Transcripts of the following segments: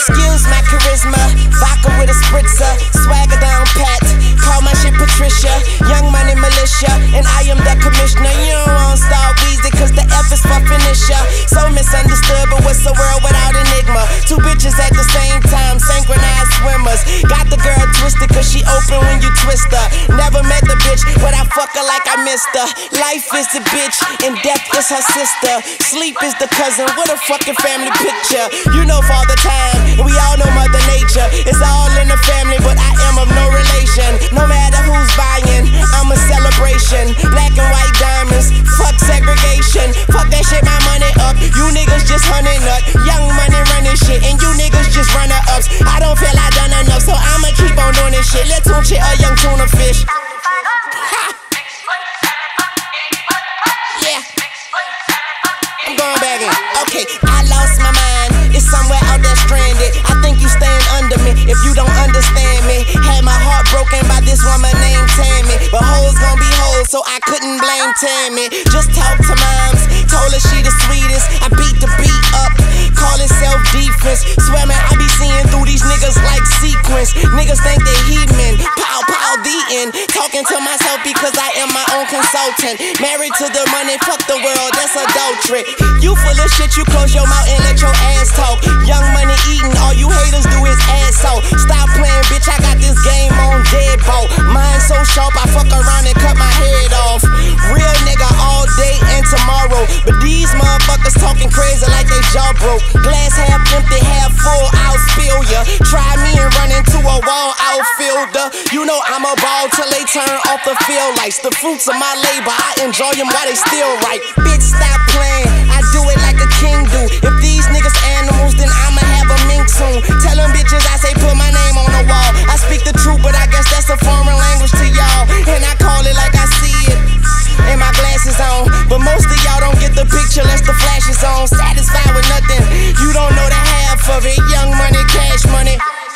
Excuse my charisma, vodka with a spritzer, swagger down pat, call my shit Patricia, Young Money Militia, and I am the commissioner. You don't want Star Weezy, cause the F is for finisher. So misunderstood, but what's the world without enigma? Two bitches at the same time, synchronized swimmers. Got the girl twisted, cause she open when you twist her. Never met the bitch, but I fuck her like I missed her. Life is the bitch, and death is her sister. Sleep is the cousin, what a fucking family picture. You know Father Time, and we all know Mother Nature. It's all in the family, but I am of no relation. No matter who's buying, I'm a celebration. Black and white diamonds, fuck segregation. Fuck that shit, my money up. You niggas just hunting nut. Young Money running shit, and you niggas just runner-ups. I don't feel I done enough, so I'ma keep on doing this shit. Let's tune shit a young tuna fish. Yeah, I'm going back in. Okay, I lost my mind. It's somewhere out there stranded. I think you staying under me if you don't understand me. Had my heart broken by this woman named Tammy, but hoes gon' be hoes, so I couldn't blame Tammy. Just talk to moms, told her she the sweetest. I beat the beat up, call it self-defense. Swear man, I be seeing through these niggas like sequence. Niggas think they heathen, pow pow the end. Talking to myself because I am my own consultant. Married to the money, fuck the world, that's adultery. You full of shit, you close your mouth and let your ass talk. Young Money eating, all you haters do is ass out. Stop playing, bitch, I got this game on deadbolt. Mine so sharp, I fuck around and cut my head off. Real nigga all day and tomorrow, but these motherfuckers talking crazy like they jaw broke. Glass half empty, half full, I'll spill ya. Try me and run into a wall outfielder. You know I'm a ball till they turn off the field lights. The fruits of my labor, I enjoy them while they still right. Bitch, stop playing, I do it like a king do. If these niggas animals, then I'ma have a mink soon. Tell them bitches I say put my name on the wall. I speak the truth, but I guess that's a foreign language to y'all, and I call it like I see it. And my glasses on, but most of y'all don't get the picture unless the flash is on. Satisfied with nothing, you don't know the half of it. Young Money, cash money.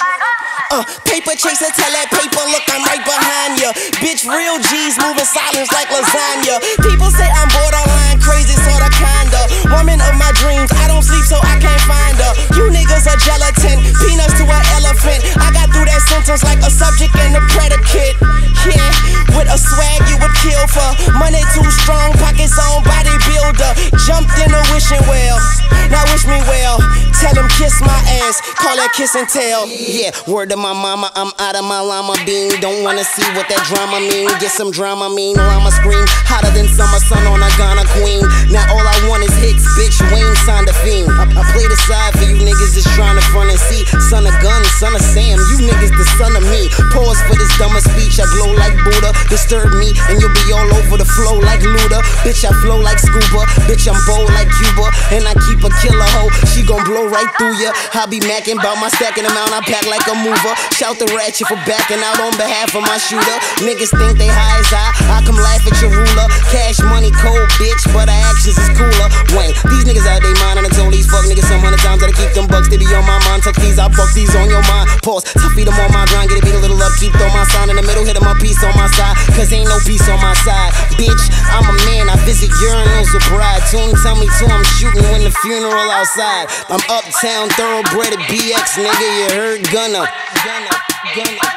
Paper chaser, tell that paper, look, I'm right behind ya. Bitch, real G's moving silence like lasagna. People say I'm borderline crazy, sorta kinda. Woman of my dreams, I don't sleep so I can't find her. You niggas are gelatin, peanuts to an elephant. I got through that sentence like a subject and a predicate. Yeah, with a swag you would kill for. Money too strong, pockets on bodybuilder. Jumped in a wishing well, now wish me well. Tell him kiss my ass, call that kiss and tell. Yeah, word to my mama, I'm out of my llama bean. Don't wanna see what that drama mean. Get some drama mean, llama scream hotter than summer sun on a Ghana queen. Now all I want is hits, bitch, Wayne signed a fiend. I play the side for you niggas that's trying to front and see. Son of gun, son of Sam, you niggas the son of me. Pause for this dumber speech, I glow like Buddha. Disturb me and you'll be all over the flow like Luda. Bitch, I flow like scuba, bitch, I'm bold like Cuba. And I keep a killer hoe, she gon' blow right through ya. I be macking bout my stacking amount, I pack like a mover. Shout the ratchet for backing out on behalf of my shooter. Niggas think they high as I come laugh at your ruler. Cash money cold, bitch, but our actions is cooler. Wayne, these niggas out they mind, and I told these fuck niggas some 100 times that I keep them bucks, they be on my mind. Tuck these, I buck these on your mind. Pause, to feed them on my grind, get it beat a little up, keep throw my sign in the middle, hit my piece on my side, cause ain't no peace on my side. Bitch, I'm a man, I visit urinals with pride. Tune tell me to, I'm shooting when the funeral outside. I'm uptown, thoroughbred at BX, nigga, you heard Gunna.